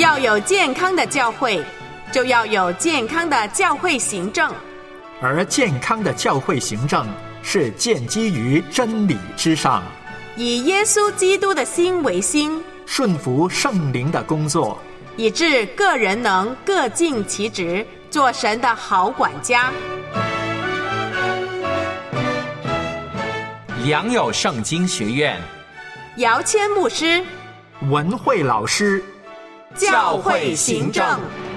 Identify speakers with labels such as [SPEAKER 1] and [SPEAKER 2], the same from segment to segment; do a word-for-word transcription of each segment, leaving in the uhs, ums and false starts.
[SPEAKER 1] 要有健康的教会，就要有健康的教会行政。
[SPEAKER 2] 而健康的教会行政是建基于真理之上，
[SPEAKER 1] 以耶稣基督的心为心，
[SPEAKER 2] 顺服圣灵的工作，
[SPEAKER 1] 以致个人能各尽其职，做神的好管家。
[SPEAKER 3] 良友圣经学院，
[SPEAKER 1] 姚谦牧师，
[SPEAKER 2] 文慧老师，
[SPEAKER 1] 教会行政。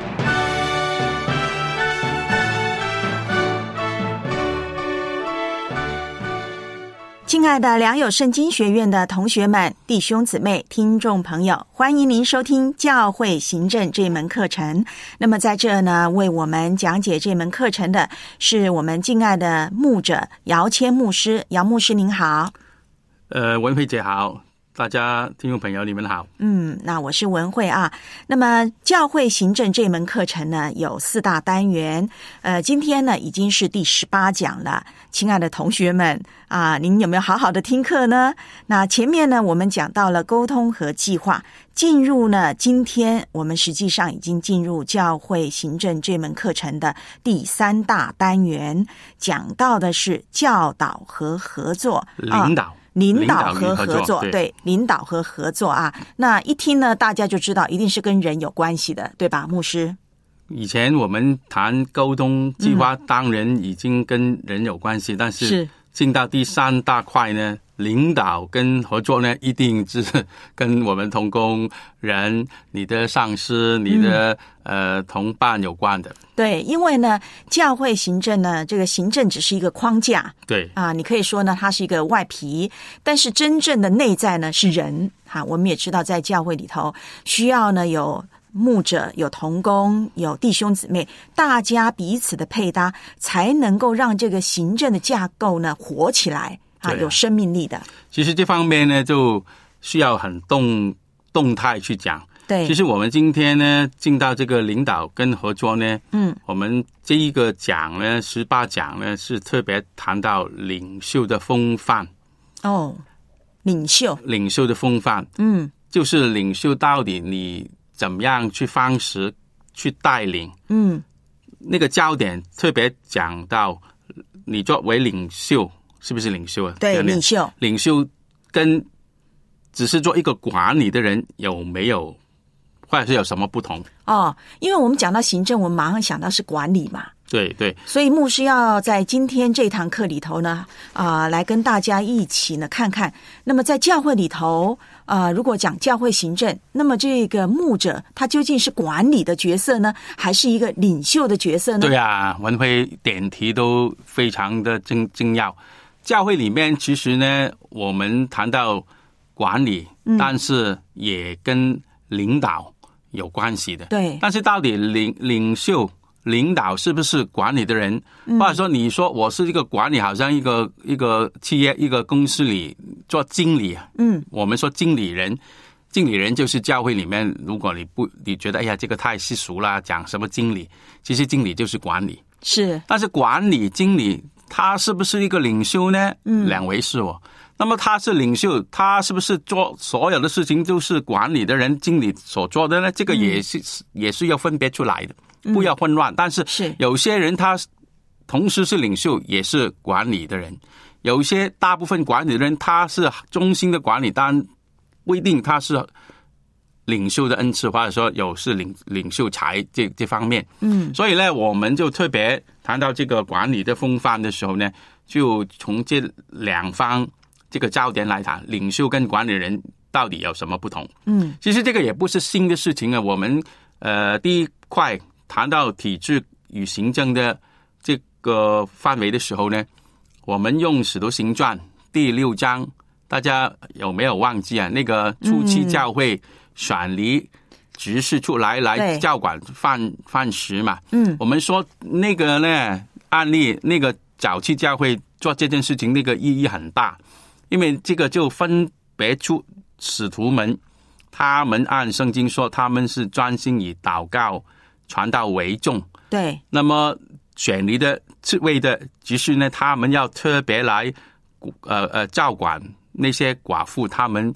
[SPEAKER 4] 亲爱的良友圣经学院的同学们、弟兄姊妹、听众朋友，欢迎您收听教会行政这门课程。那么在这呢，为我们讲解这门课程的是我们敬爱的牧者姚谦牧师。姚牧师您好。
[SPEAKER 5] 呃，文慧姐好，大家听众朋友你们好。
[SPEAKER 4] 嗯，那我是文慧啊。那么教会行政这门课程呢，有四大单元，呃，今天呢已经是第十八讲了。亲爱的同学们啊，您有没有好好的听课呢？那前面呢我们讲到了沟通和计划，进入呢今天我们实际上已经进入教会行政这门课程的第三大单元，讲到的是教导和合作，
[SPEAKER 5] 领导。
[SPEAKER 4] 啊领导和合作，
[SPEAKER 5] 合作
[SPEAKER 4] 对,
[SPEAKER 5] 对
[SPEAKER 4] 领导和合作啊，那一听呢，大家就知道一定是跟人有关系的，对吧，牧师？
[SPEAKER 5] 以前我们谈沟通计划，嗯、当然已经跟人有关系，但是进到第三大块呢，领导跟合作呢，一定是跟我们同工人、你的上司、你的、嗯、呃同伴有关的。
[SPEAKER 4] 对，因为呢，教会行政呢，这个行政只是一个框架，
[SPEAKER 5] 对
[SPEAKER 4] 啊，你可以说呢，它是一个外皮，但是真正的内在呢是人。哈、啊，我们也知道，在教会里头需要呢有牧者、有同工、有弟兄姊妹，大家彼此的配搭，才能够让这个行政的架构呢活起来啊，有生命力的。
[SPEAKER 5] 其实这方面呢，就需要很动动态去讲。
[SPEAKER 4] 对，
[SPEAKER 5] 其实我们今天呢，进到这个领导跟合作呢，嗯，我们这一个讲呢，十八讲呢，是特别谈到领袖的风范。
[SPEAKER 4] 哦，领袖，
[SPEAKER 5] 领袖的风范，嗯，就是领袖到底你怎么样去方式去带领，嗯，那个焦点特别讲到你作为领袖是不是领袖啊？
[SPEAKER 4] 对，领袖，
[SPEAKER 5] 领袖跟只是做一个管理的人有没有？或者是有什么不同？
[SPEAKER 4] 哦，因为我们讲到行政，我们马上想到是管理嘛。
[SPEAKER 5] 对对。
[SPEAKER 4] 所以牧师要在今天这堂课里头呢，啊、呃，来跟大家一起呢看看。那么在教会里头，啊、呃，如果讲教会行政，那么这个牧者他究竟是管理的角色呢，还是一个领袖的角色呢？
[SPEAKER 5] 对啊，文辉点题都非常的精精要。教会里面其实呢，我们谈到管理，嗯、但是也跟领导有关系的。
[SPEAKER 4] 对，
[SPEAKER 5] 但是到底领领袖领导是不是管理的人、嗯、或者说你说我是一个管理，好像一个一个企业一个公司里做经理，嗯，我们说经理人，经理人就是教会里面，如果你不你觉得哎呀这个太世俗啦，讲什么经理，其实经理就是管理。
[SPEAKER 4] 是，
[SPEAKER 5] 但是管理经理他是不是一个领袖呢？嗯，两回事哦。那么他是领袖，他是不是做所有的事情都是管理的人、经理所做的呢？这个也是、嗯、也是要分别出来的，不要混乱。嗯、但是有些人他同时是领袖，也是管理的人；有些大部分管理的人他是中心的管理，但不一定他是领袖的恩赐，或者说有是领领袖才这这方面。嗯，所以呢，我们就特别谈到这个管理的风范的时候呢，就从这两方。这个焦点来谈，领袖跟管理人到底有什么不同？嗯，其实这个也不是新的事情啊。我们呃第一块谈到体制与行政的这个范围的时候呢，我们用《使徒行传》第六章，大家有没有忘记啊？那个初期教会选离执事出来、嗯、来教管饭饭食嘛。嗯，我们说那个呢案例，那个早期教会做这件事情，那个意义很大。因为这个就分别出使徒们，他们按圣经说他们是专心以祷告传道为重。
[SPEAKER 4] 对，
[SPEAKER 5] 那么选离的这位的执事呢，他们要特别来呃呃照管那些寡妇，他们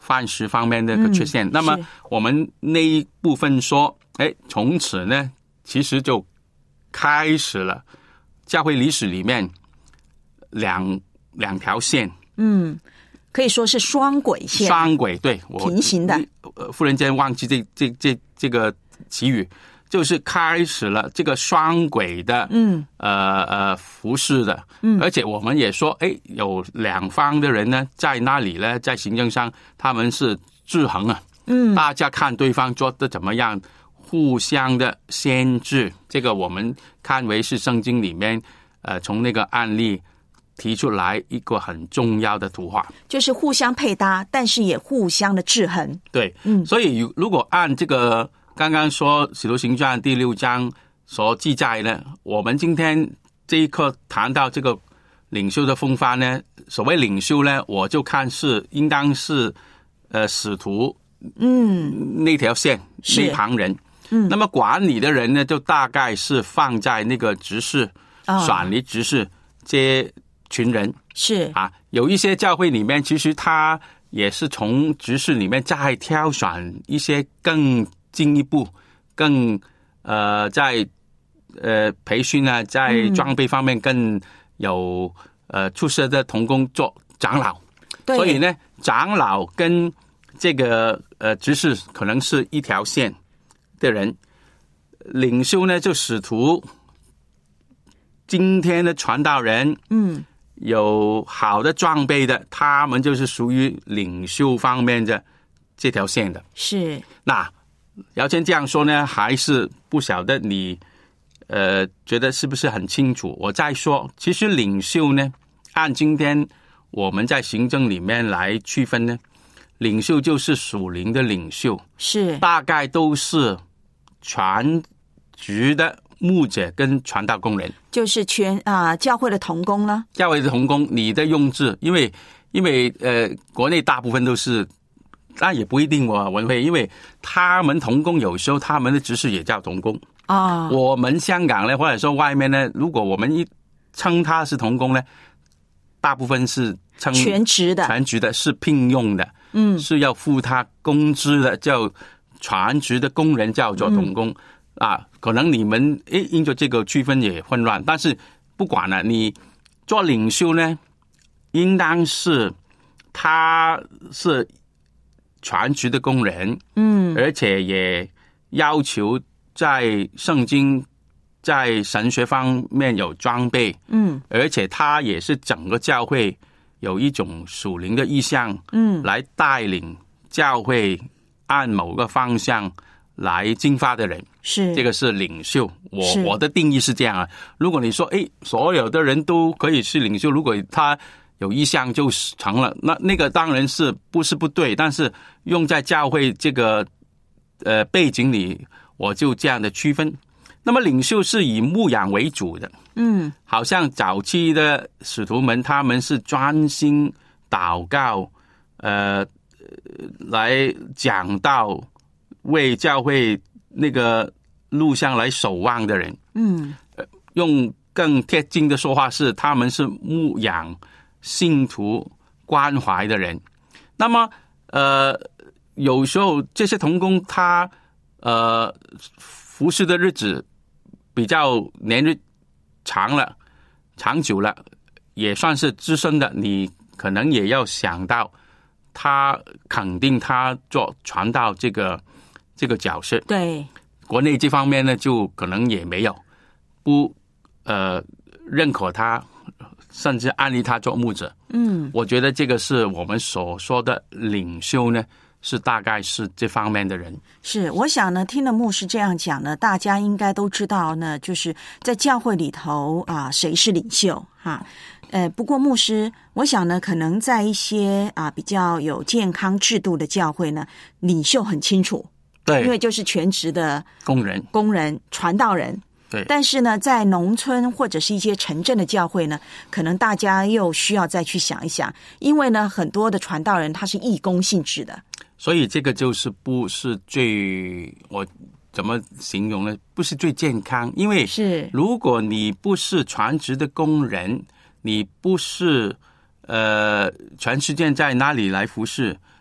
[SPEAKER 5] 饭食方面的一个缺陷。嗯、那么我们那一部分说，哎，从此呢，其实就开始了教会历史里面两两条线。
[SPEAKER 4] 嗯，可以说是双轨线。
[SPEAKER 5] 双轨，对，
[SPEAKER 4] 平行的。
[SPEAKER 5] 呃，忽然间忘记这这这这个词语，就是开始了这个双轨的，嗯，呃呃服侍的，嗯，而且我们也说，哎，有两方的人呢，在那里呢，在行政上他们是制衡啊，嗯，大家看对方做的怎么样，互相的限制，这个我们看为是圣经里面，呃，从那个案例提出来一个很重要的图画，
[SPEAKER 4] 就是互相配搭，但是也互相的制衡。
[SPEAKER 5] 对，嗯，所以如果按这个刚刚说《使徒行传》第六章所记载呢，我们今天这一刻谈到这个领袖的风范呢，所谓领袖呢，我就看是应当是呃使徒，嗯，那条线那旁人，嗯，那么管理的人呢，就大概是放在那个执事、哦、选立执事这群人
[SPEAKER 4] 是
[SPEAKER 5] 啊，有一些教会里面，其实他也是从执事里面再挑选一些更进一步、更呃在呃培训啊，在装备方面更有、嗯、呃出色的同工做长老。所以呢，长老跟这个呃执事可能是一条线的人，领袖呢就使徒。今天的传道人，嗯。有好的装备的，他们就是属于领袖方面的这条线的。
[SPEAKER 4] 是。
[SPEAKER 5] 那姚谦这样说呢，还是不晓得你呃觉得是不是很清楚？我再说，其实领袖呢，按今天我们在行政里面来区分呢，领袖就是属灵的领袖，
[SPEAKER 4] 是
[SPEAKER 5] 大概都是全职的牧者跟传道工人，
[SPEAKER 4] 就是全啊、呃、教会的同工呢。
[SPEAKER 5] 教会的同工，你的用字，因为因为呃国内大部分都是，但也不一定哦，文慧，因为他们同工有时候他们的职事也叫同工啊、哦。我们香港呢，或者说外面呢，如果我们一称他是同工呢，大部分是称
[SPEAKER 4] 全职的，
[SPEAKER 5] 全职的是聘用的，嗯，是要付他工资的，叫全职的工人叫做同工。嗯啊，可能你们诶，因着这个区分也混乱，但是不管了，你做领袖呢，应当是他是全职的工人，嗯，而且也要求在圣经、在神学方面有装备，嗯，而且他也是整个教会有一种属灵的意向，嗯，来带领教会按某个方向来进发的人，
[SPEAKER 4] 是
[SPEAKER 5] 这个是领袖。我我的定义是这样啊。如果你说，哎，所有的人都可以是领袖，如果他有意向就成了，那那个当然是不是不对，但是用在教会这个呃背景里，我就这样的区分。那么领袖是以牧养为主的，嗯，好像早期的使徒们，他们是专心祷告，呃，来讲道。为教会那个路上来守望的人，嗯，用更贴近的说话是，他们是牧养信徒关怀的人。那么，呃，有时候这些同工他呃服侍的日子比较年日长了、长久了，也算是资深的，你可能也要想到他肯定他做传道这个。这个角色，
[SPEAKER 4] 对
[SPEAKER 5] 国内这方面呢，就可能也没有不呃认可他，甚至安利他做牧者。嗯，我觉得这个是我们所说的领袖呢，是大概是这方面的人。
[SPEAKER 4] 是，我想呢，听了牧师这样讲呢，大家应该都知道呢，就是在教会里头啊，谁是领袖哈。呃，不过牧师，我想呢，可能在一些啊比较有健康制度的教会呢，领袖很清楚。
[SPEAKER 5] 对，
[SPEAKER 4] 因为就是全职的
[SPEAKER 5] 工人、
[SPEAKER 4] 工人、传道人。
[SPEAKER 5] 对，
[SPEAKER 4] 但是呢，在农村或者是一些城镇的教会呢，可能大家又需要再去想一想，因为呢，很多的传道人他是义工性质的，
[SPEAKER 5] 所以这个就是不是最我怎么形容呢？不是最健康，因为
[SPEAKER 4] 是
[SPEAKER 5] 如果你不是全职的工人，你不是呃全时间在哪里来服侍。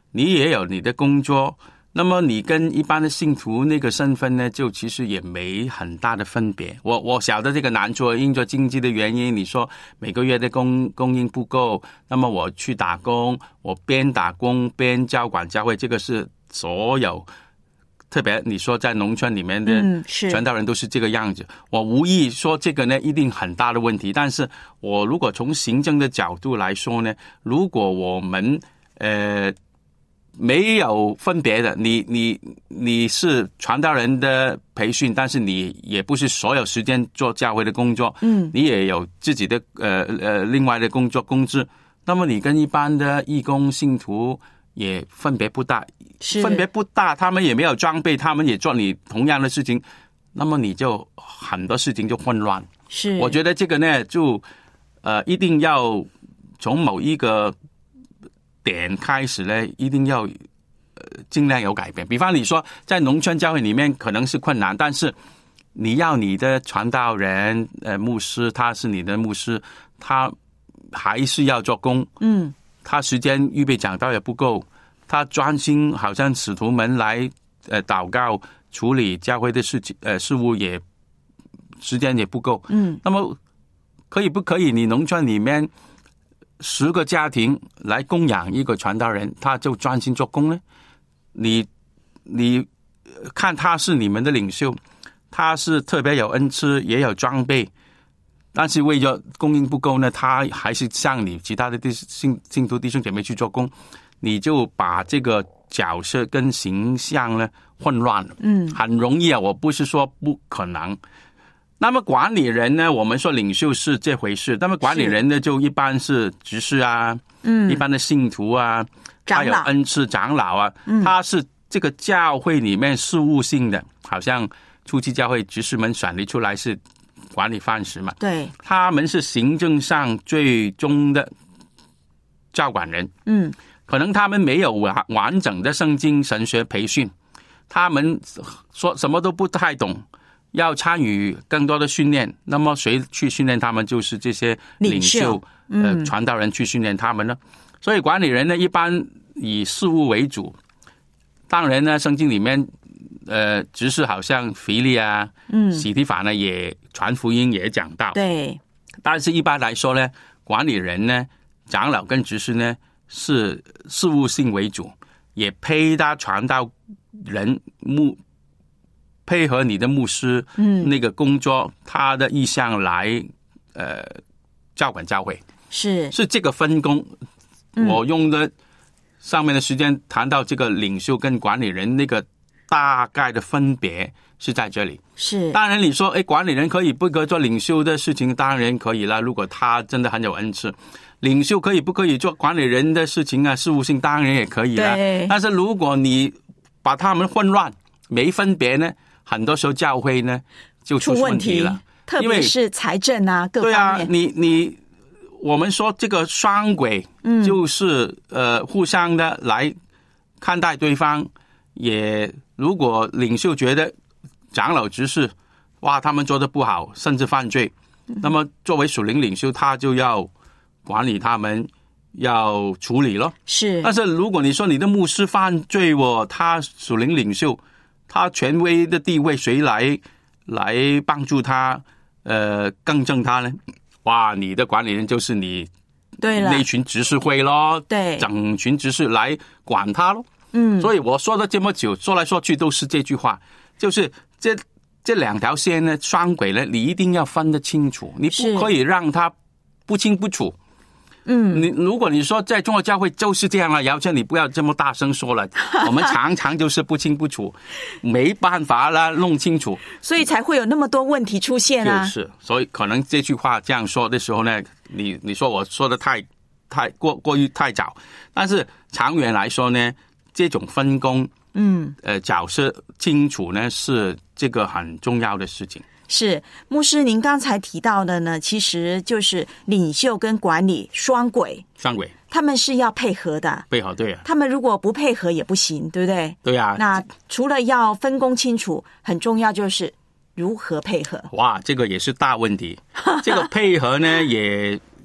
[SPEAKER 5] 你也有你的工作，那么你跟一般的信徒那个身份呢，就其实也没很大的分别。我我晓得这个难处，因着经济的原因，你说每个月的供供应不够，那么我去打工，我边打工边交管教会，这个是所有。特别你说在农村里面的传道人都是这个样子，嗯、我无意说这个呢一定很大的问题，但是我如果从行政的角度来说呢，如果我们呃没有分别的，你你你是传道人的培训，但是你也不是所有时间做教会的工作，嗯，你也有自己的呃呃另外的工作工资，那么你跟一般的义工信徒也分别不大。分别不大，他们也没有装备，他们也做你同样的事情，那么你就很多事情就混乱。
[SPEAKER 4] 是，
[SPEAKER 5] 我觉得这个呢，就呃一定要从某一个点开始呢，一定要呃尽量有改变。比方你说在农村教会里面可能是困难，但是你要你的传道人呃牧师，他是你的牧师，他还是要做工，嗯，他时间预备讲道也不够。他专心好像使徒们来呃祷告处理教会的事情呃事务也时间也不够，嗯，那么可以不可以你农村里面十个家庭来供养一个传道人，他就专心做工呢？你你看他是你们的领袖，他是特别有恩赐也有装备，但是为了供应不够呢，他还是像你其他的信信徒弟兄姐妹去做工。你就把这个角色跟形象呢混乱了，嗯，很容易啊。我不是说不可能。那么管理人呢，我们说领袖是这回事，那么管理人呢，就一般是执事啊，嗯，一般的信徒啊，他有恩赐长老啊，嗯，他是这个教会里面事务性的，好像初期教会执事们选立出来是管理范式嘛，
[SPEAKER 4] 对，
[SPEAKER 5] 他们是行政上最终的教管人，嗯。可能他们没有完完整的圣经神学培训，他们说什么都不太懂，要参与更多的训练。那么谁去训练他们？就是这些领袖、嗯、呃传道人去训练他们呢。所以管理人呢，一般以事务为主。当然呢，圣经里面呃，只是好像腓利啊、嗯、洗提法呢，也传福音也讲到。
[SPEAKER 4] 对，
[SPEAKER 5] 但是一般来说呢，管理人呢，长老跟执事呢。是事务性为主，也配搭传道人牧配合你的牧师，嗯，那个工作他的意向来呃教管教会，
[SPEAKER 4] 是
[SPEAKER 5] 是这个分工。嗯、我用的上面的时间谈到这个领袖跟管理人那个大概的分别是在这里。
[SPEAKER 4] 是，
[SPEAKER 5] 当然你说，哎，管理人可以不可以做领袖的事情？当然可以了，如果他真的很有恩赐。领袖可以不可以做管理人的事情啊？事务性当然也可以了。但是如果你把他们混乱、没分别呢，很多时候教会呢就出问题了。
[SPEAKER 4] 特别是财政啊，各方面。
[SPEAKER 5] 对啊，你你我们说这个双轨，嗯，就是呃互相的来看待对方。也如果领袖觉得长老执事哇他们做得不好，甚至犯罪，嗯、那么作为属灵领袖，他就要管理他们，要处理咯。
[SPEAKER 4] 是，
[SPEAKER 5] 但是如果你说你的牧师犯罪哦，他属灵领袖，他权威的地位，谁来来帮助他，呃，更正他呢？哇，你的管理人就是你，
[SPEAKER 4] 对了，
[SPEAKER 5] 那群执事会咯，
[SPEAKER 4] 对，
[SPEAKER 5] 整群执事来管他咯。嗯，所以我说了这么久，说来说去都是这句话，就是这这两条线呢，双轨呢，你一定要分得清楚，你不可以让他不清不楚。嗯，你如果你说在中国教会就是这样了，姚谦你不要这么大声说了，我们常常就是不清不楚，没办法啦，弄清楚，
[SPEAKER 4] 所以才会有那么多问题出现啊。
[SPEAKER 5] 就是，所以可能这句话这样说的时候呢，你你说我说的太太过过于太早，但是长远来说呢，这种分工，嗯，呃，角色清楚呢，是这个很重要的事情。
[SPEAKER 4] 是，牧师您刚才提到的呢，其实就是领袖跟管理双轨，
[SPEAKER 5] 双轨，
[SPEAKER 4] 他们是要配合的，
[SPEAKER 5] 配合，对啊，
[SPEAKER 4] 他们如果不配合也不行，对不对？
[SPEAKER 5] 对啊。
[SPEAKER 4] 那除了要分工清楚，很重要就是如何配合。
[SPEAKER 5] 哇，这个也是大问题。这个配合呢，也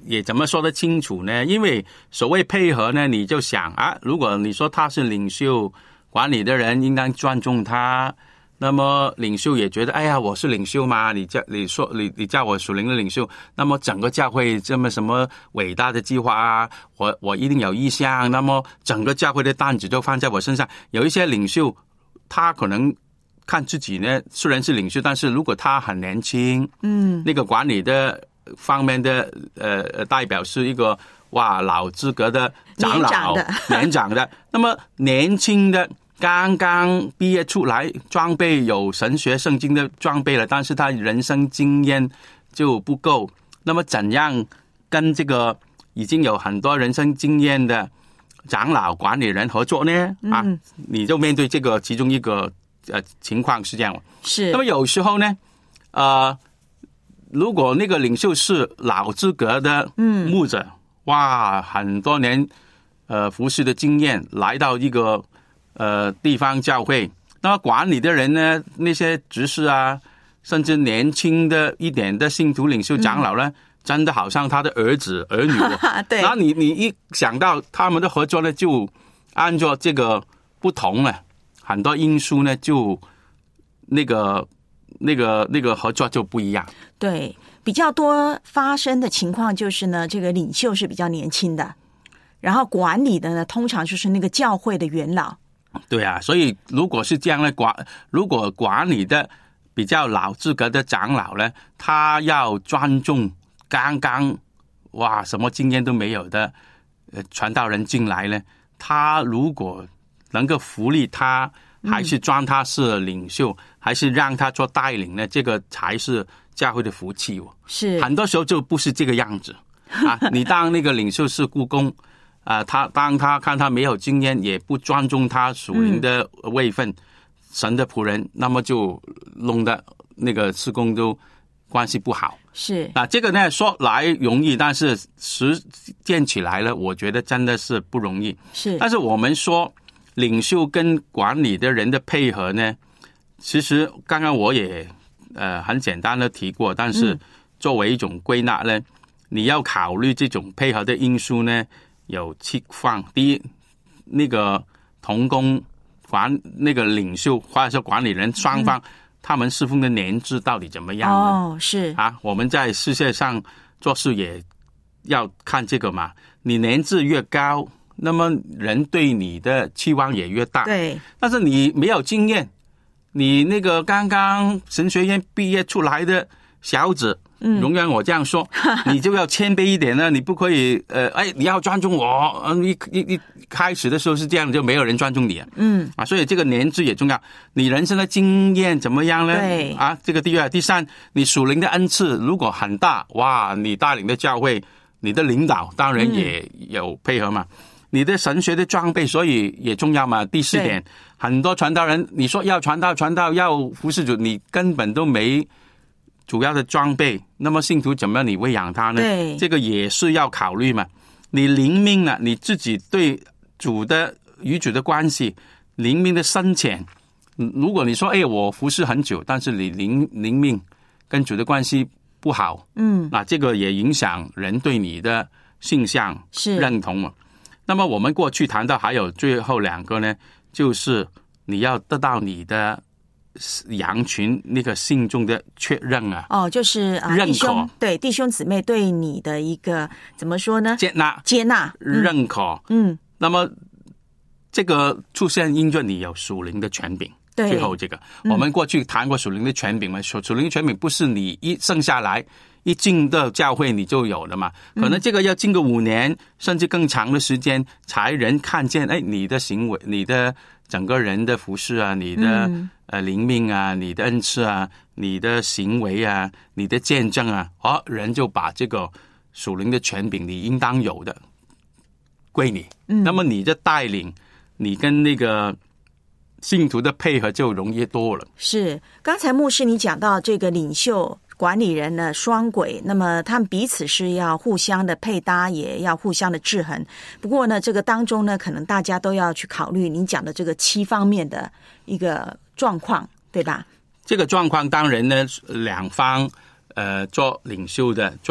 [SPEAKER 5] 也怎么说得清楚呢？因为所谓配合呢，你就想啊，如果你说他是领袖，管理的人应该尊重他，那么领袖也觉得，哎呀，我是领袖嘛，你叫你说你你叫我属灵的领袖，那么整个教会这么什么伟大的计划啊，我我一定有意向，那么整个教会的担子就放在我身上。有一些领袖，他可能看自己呢，虽然是领袖，但是如果他很年轻，嗯，那个管理的方面的呃代表是一个哇老资格的长老，年长的，年长的那么年轻的。刚刚毕业出来，装备有神学圣经的装备了，但是他人生经验就不够。那么怎样跟这个已经有很多人生经验的长老管理人合作呢？嗯、啊，你就面对这个其中一个呃情况是这样。
[SPEAKER 4] 是。
[SPEAKER 5] 那么有时候呢，呃，如果那个领袖是老资格的牧者，嗯、哇，很多年呃服侍的经验，来到一个。呃，地方教会，那么管理的人呢？那些执事啊，甚至年轻的一点的信徒领袖长老呢，嗯、真的好像他的儿子儿女。
[SPEAKER 4] 对，
[SPEAKER 5] 然后你你一想到他们的合作呢，就按照这个不同了，很多因素呢，就那个那个那个合作就不一样。
[SPEAKER 4] 对，比较多发生的情况就是呢，这个领袖是比较年轻的，然后管理的呢，通常就是那个教会的元老。
[SPEAKER 5] 对啊，所以如果是这样的管，如果管理的比较老资格的长老呢，他要尊重刚刚哇什么经验都没有的呃传道人进来呢，他如果能够福利他，还是装他是领袖，嗯、还是让他做带领呢，这个才是教会的福气哦。
[SPEAKER 4] 是，
[SPEAKER 5] 很多时候就不是这个样子啊，你当那个领袖是雇工。啊、呃，他当他看他没有经验，也不尊重他属灵的位分，嗯、神的仆人，那么就弄得那个事工都关系不好。
[SPEAKER 4] 是
[SPEAKER 5] 啊，这个呢说来容易，但是实践起来了，我觉得真的是不容易。
[SPEAKER 4] 是，
[SPEAKER 5] 但是我们说领袖跟管理的人的配合呢，其实刚刚我也呃很简单的提过，但是作为一种归纳呢，嗯、你要考虑这种配合的因素呢。有七方，第一，那个同工管那个领袖或者说管理人双方，嗯、他们侍奉的年资到底怎么样呢？
[SPEAKER 4] 哦，是
[SPEAKER 5] 啊，我们在世界上做事也要看这个嘛。你年资越高，那么人对你的期望也越大。
[SPEAKER 4] 对，
[SPEAKER 5] 但是你没有经验，你那个刚刚神学院毕业出来的小子。嗯，容让我这样说，你就要谦卑一点呢。你不可以，呃，哎，你要尊重我。嗯，一一一开始的时候是这样，就没有人尊重你啊。嗯，啊，所以这个年资也重要。你人生的经验怎么样呢？
[SPEAKER 4] 对，
[SPEAKER 5] 啊，这个第二、第三，你属灵的恩赐如果很大，哇，你带领的教会，你的领导当然也有配合嘛。嗯、你的神学的装备，所以也重要嘛。第四点，很多传道人，你说要传道、传道要服侍主，你根本都没。主要的装备，那么信徒怎么样你喂养他呢？
[SPEAKER 4] 对，
[SPEAKER 5] 这个也是要考虑嘛。你灵命呢，你自己对主的与主的关系，灵命的深浅。如果你说，哎，我服侍很久，但是你灵灵命跟主的关系不好，嗯，那这个也影响人对你的性向认同嘛。那么我们过去谈到还有最后两个呢，就是你要得到你的。羊群那个信众的确认啊，
[SPEAKER 4] 哦，就是啊，
[SPEAKER 5] 认可，
[SPEAKER 4] 弟兄对弟兄姊妹对你的一个怎么说呢？
[SPEAKER 5] 接纳，
[SPEAKER 4] 接纳，
[SPEAKER 5] 嗯、认可，嗯，那么这个出现因着你有属灵的权柄，
[SPEAKER 4] 对，
[SPEAKER 5] 最后这个、嗯、我们过去谈过属灵的权柄嘛，属属灵的权柄不是你一生下来一进到教会你就有了嘛，可能这个要经过五年、嗯、甚至更长的时间，才人看见哎你的行为，你的。整个人的服侍啊，你的、嗯、呃灵命啊，你的恩赐啊，你的行为啊，你的见证啊，哦，人就把这个属灵的权柄，你应当有的归你。嗯，那么你的带领，你跟那个信徒的配合就容易多了。
[SPEAKER 4] 是，刚才牧师你讲到这个领袖。管理人呢双轨，那么他们彼此是要互相的配搭，也要互相的制衡。不过呢，这个当中呢，可能大家都要去考虑您讲的这个七方面的一个状况，对吧？
[SPEAKER 5] 这个状况当然呢，两方呃做领袖的、做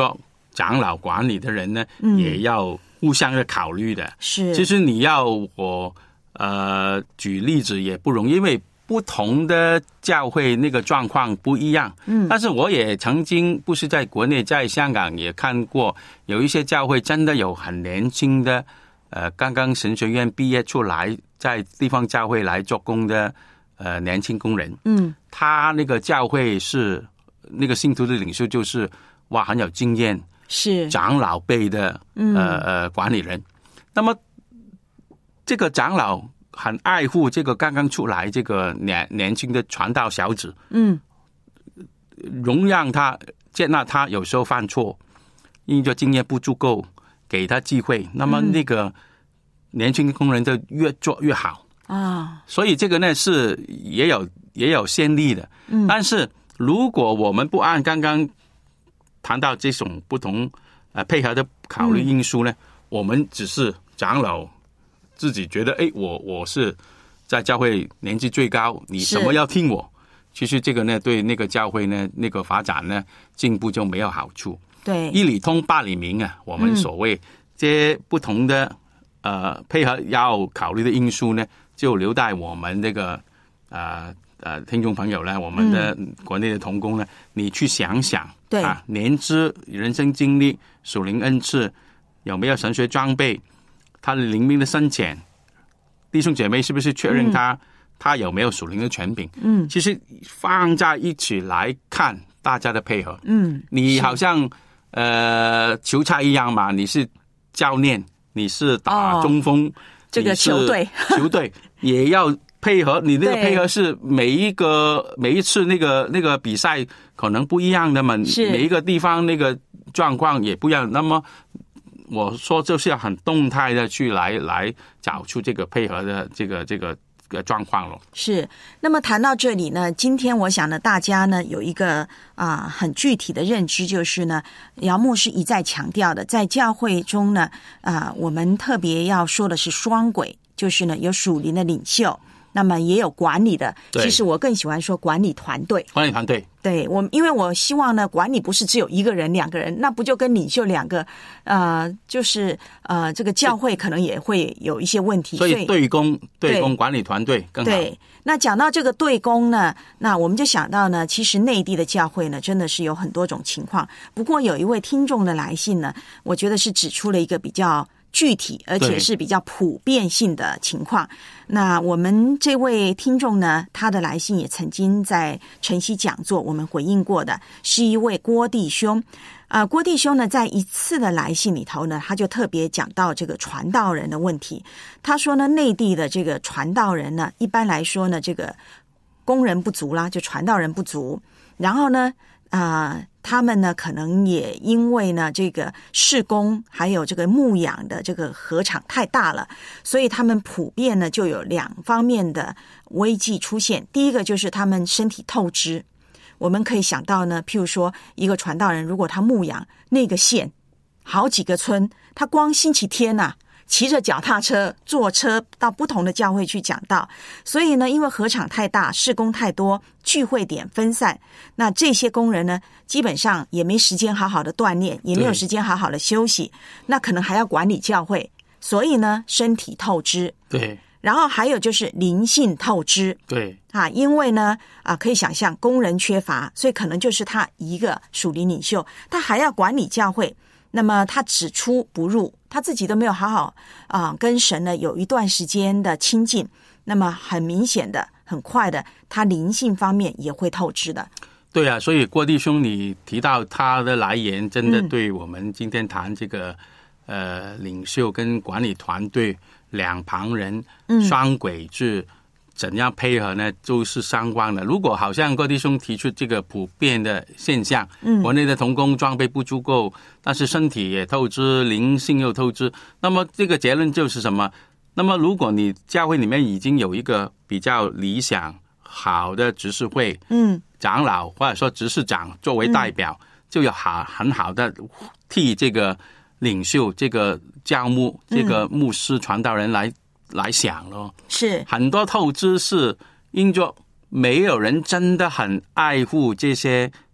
[SPEAKER 5] 长老管理的人呢，嗯、也要互相的考虑的。
[SPEAKER 4] 是，
[SPEAKER 5] 其实你要我呃举例子也不容易，因为不同的教会那个状况不一样。嗯，但是我也曾经不是在国内，在香港也看过有一些教会真的有很年轻的呃刚刚神学院毕业出来，在地方教会来做工的呃年轻工人。嗯，他那个教会是那个信徒的领袖就是哇很有经验，
[SPEAKER 4] 是
[SPEAKER 5] 长老辈的呃呃管理人。那么这个长老很爱护这个刚刚出来这个年年轻的传道小子，嗯，容让他接纳他有时候犯错，因为经验不足够，给他机会，那么那个年轻的工人就越做越好啊。所以这个呢是也有也有先例的，嗯，但是如果我们不按刚刚谈到这种不同呃配合的考虑因素呢，嗯、我们只是长老自己觉得，哎，我我是在教会年纪最高，你什么要听我？其实这个呢，对那个教会呢，那个发展呢，进步就没有好处。
[SPEAKER 4] 对，
[SPEAKER 5] 一理通百理明啊，我们所谓、嗯、这些不同的呃配合要考虑的因素呢，就留待我们这个呃呃听众朋友呢，我们的国内的同工呢，嗯、你去想想，
[SPEAKER 4] 对
[SPEAKER 5] 啊，年资、人生经历、属灵恩赐，有没有神学装备？他的灵命的深浅，弟兄姐妹是不是确认他、嗯、他有没有属灵的权柄？嗯，其实放在一起来看大家的配合。嗯，你好像呃球赛一样嘛，你是教练，你是打中锋，哦、
[SPEAKER 4] 这个球队
[SPEAKER 5] 球队也要配合，你那个配合是每一个每一次那个那个比赛可能不一样的嘛，每一个地方那个状况也不一样，那么。我说就是要很动态的去来来找出这个配合的这个这个状况了。
[SPEAKER 4] 是，那么谈到这里呢，今天我想呢，大家呢有一个啊、呃、很具体的认知，就是呢，姚牧师一再强调的，在教会中呢，啊、呃，我们特别要说的是双轨，就是呢有属灵的领袖。那么也有管理的，其实我更喜欢说管理团队。
[SPEAKER 5] 管理团队，
[SPEAKER 4] 对我，因为我希望呢，管理不是只有一个人、两个人，那不就跟领袖两个，呃，就是呃，这个教会可能也会有一些问题。
[SPEAKER 5] 所以对公对公管理团队更好。
[SPEAKER 4] 对，那讲到这个对公呢，那我们就想到呢，其实内地的教会呢，真的是有很多种情况。不过有一位听众的来信呢，我觉得是指出了一个比较具体而且是比较普遍性的情况。那我们这位听众呢，他的来信也曾经在晨曦讲座我们回应过的，是一位郭弟兄。呃，郭弟兄呢，在一次的来信里头呢，他就特别讲到这个传道人的问题。他说呢，内地的这个传道人呢，一般来说呢，这个工人不足啦，就传道人不足。然后呢，啊、呃，他们呢，可能也因为呢，这个事工还有这个牧养的这个禾场太大了，所以他们普遍呢就有两方面的危机出现。第一个就是他们身体透支，我们可以想到呢，譬如说一个传道人，如果他牧养那个县好几个村，他光星期天呐、啊。骑着脚踏车坐车到不同的教会去讲道，所以呢，因为禾场太大，事工太多，聚会点分散，那这些工人呢，基本上也没时间好好的锻炼，也没有时间好好的休息，那可能还要管理教会，所以呢，身体透支。
[SPEAKER 5] 对。
[SPEAKER 4] 然后还有就是灵性透支。
[SPEAKER 5] 对。
[SPEAKER 4] 啊，因为呢，啊，可以想象工人缺乏，所以可能就是他一个属灵领袖，他还要管理教会。那么他只出不入，他自己都没有好好啊、呃、跟神呢有一段时间的亲近，那么很明显的、很快的，他灵性方面也会透支的。
[SPEAKER 5] 对啊，所以郭弟兄你提到他的来源，真的对我们今天谈这个、嗯、呃领袖跟管理团队两旁人双轨制。怎样配合呢？都是相关的。如果好像郭弟兄提出这个普遍的现象，嗯，国内的同工装备不足够，但是身体也透支，灵性又透支，那么这个结论就是什么？那么如果你教会里面已经有一个比较理想好的执事会，嗯，长老或者说执事长作为代表，嗯、就有好很好的替这个领袖、这个教牧、这个牧师、传道人来。嗯来想咯，
[SPEAKER 4] 是
[SPEAKER 5] 很多透支是因着没有人真的很爱护这些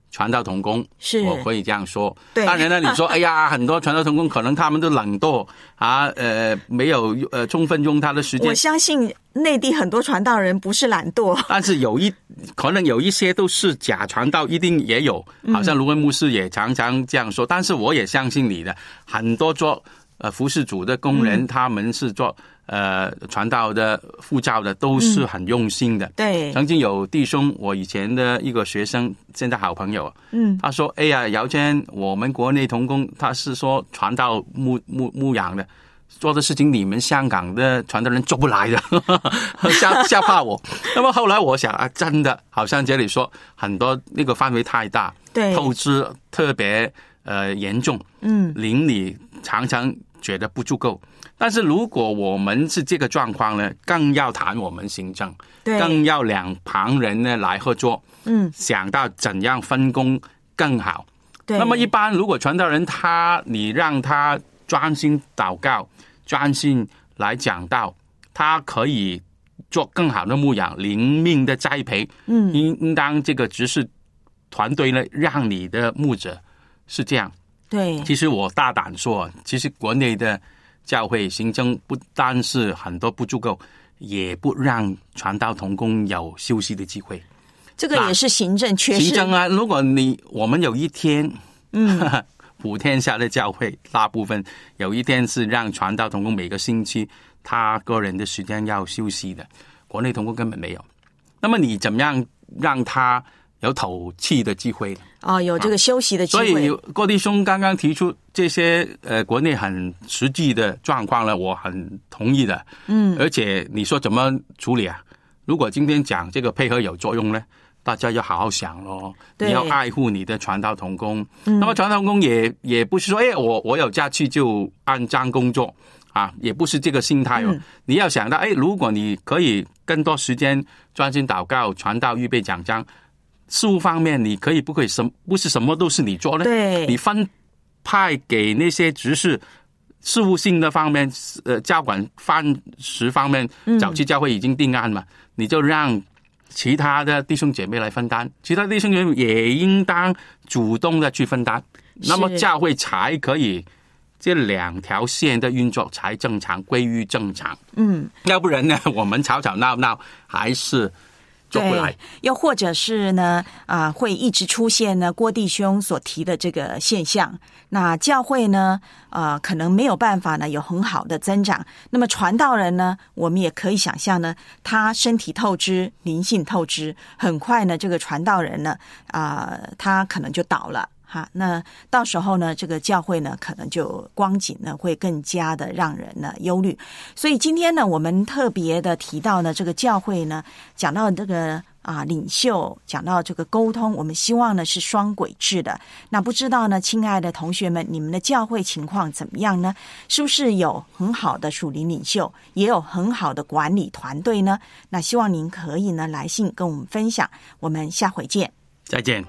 [SPEAKER 5] 传道同工，
[SPEAKER 4] 是
[SPEAKER 5] 我可以这样说。
[SPEAKER 4] 对，
[SPEAKER 5] 当然呢，你说哎呀，很多传道同工可能他们都懒惰啊，呃，没有呃充分用他的时间。
[SPEAKER 4] 我相信内地很多传道人不是懒惰，
[SPEAKER 5] 但是有一可能有一些都是假传道，一定也有。好像卢文牧师也常常这样说，但是我也相信你的，很多做呃服事主的工人，嗯、他们是做。呃，传道的、护照的都是很用心的。嗯、
[SPEAKER 4] 对，
[SPEAKER 5] 曾经有弟兄，我以前的一个学生，现在好朋友，嗯，他说：“哎呀，姚谦，我们国内同工，他是说传道牧牧牧养的，做的事情你们香港的传道人做不来的，吓吓怕我。”那么后来我想啊，真的，好像这里说很多那个范围太大，
[SPEAKER 4] 对，
[SPEAKER 5] 透支特别呃严重，嗯，邻里常常觉得不足够。但是如果我们是这个状况呢，更要谈我们行政，更要两旁人呢来合作，嗯，想到怎样分工更好。对，那么一般如果传道人他你让他专心祷告，专心来讲道，他可以做更好的牧养，灵命的栽培，嗯，应应当这个执事团队呢，让你的牧者是这样。
[SPEAKER 4] 对，
[SPEAKER 5] 其实我大胆说，其实国内的教会行政不单是很多不足够，也不让传道同工有休息的机会。
[SPEAKER 4] 这个也是行政缺失。
[SPEAKER 5] 行政啊，如果你我们有一天，嗯，普天下的教会大部分有一天是让传道同工每个星期他个人的时间要休息的，国内同工根本没有。那么你怎么样让他有透气的机会？
[SPEAKER 4] 哦，有这个休息的机会。
[SPEAKER 5] 所以郭弟兄刚刚提出这些呃国内很实际的状况呢，我很同意的。嗯，而且你说怎么处理啊？如果今天讲这个配合有作用呢，大家要好好想咯。你要爱护你的传道同工。嗯、那么传道同工也也不是说，哎，我我有假期就按章工作啊，也不是这个心态哦。嗯、你要想到，哎，如果你可以更多时间专心祷告、传道、预备讲章。事务方面，你可以不可以什不是什么都是你做呢？
[SPEAKER 4] 对，
[SPEAKER 5] 你分派给那些执事事务性的方面，呃，教管饭食方面，早期教会已经定案嘛，嗯、你就让其他的弟兄姐妹来分担，其他弟兄姐妹也应当主动的去分担，那么教会才可以这两条线的运作才正常，归于正常。嗯，要不然呢，我们吵吵闹闹还是。做不来，
[SPEAKER 4] 又或者是呢，啊、呃，会一直出现呢郭弟兄所提的这个现象。那教会呢，呃，可能没有办法呢有很好的增长。那么传道人呢，我们也可以想象呢，他身体透支，灵性透支，很快呢，这个传道人呢，啊、呃，他可能就倒了。哈，那到时候呢，这个教会呢，可能就光景呢会更加的让人呢忧虑。所以今天呢，我们特别的提到呢，这个教会呢，讲到这个啊领袖，讲到这个沟通，我们希望呢是双轨制的。那不知道呢，亲爱的同学们，你们的教会情况怎么样呢？是不是有很好的属灵领袖，也有很好的管理团队呢？那希望您可以呢来信跟我们分享。我们下回见，
[SPEAKER 5] 再见。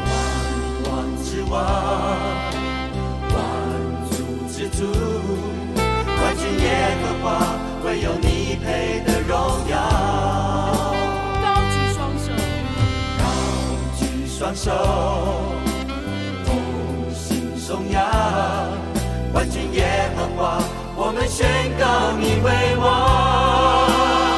[SPEAKER 6] 万主之主，万军耶和华，唯有你配得荣耀。
[SPEAKER 1] 高举双手，
[SPEAKER 6] 高举双手，同心颂扬。万军耶和华，我们宣告你为王。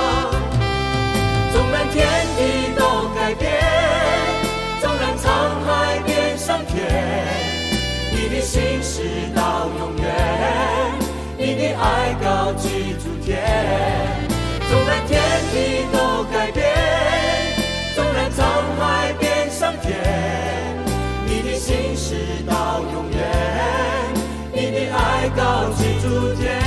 [SPEAKER 6] 纵然天地都改变，纵然沧海变上天，你的心事到永远，你的爱高举诸天。纵然天地都改变，纵然沧海变上天，你的心事到永远，你的爱高举诸天。